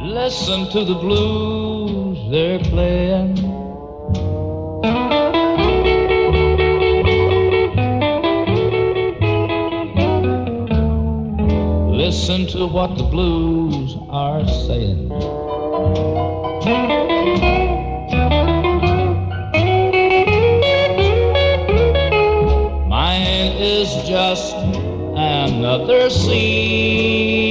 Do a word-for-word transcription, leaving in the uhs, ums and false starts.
Listen to the blues they're playing. Listen to what the blues are saying. Mine is just another scene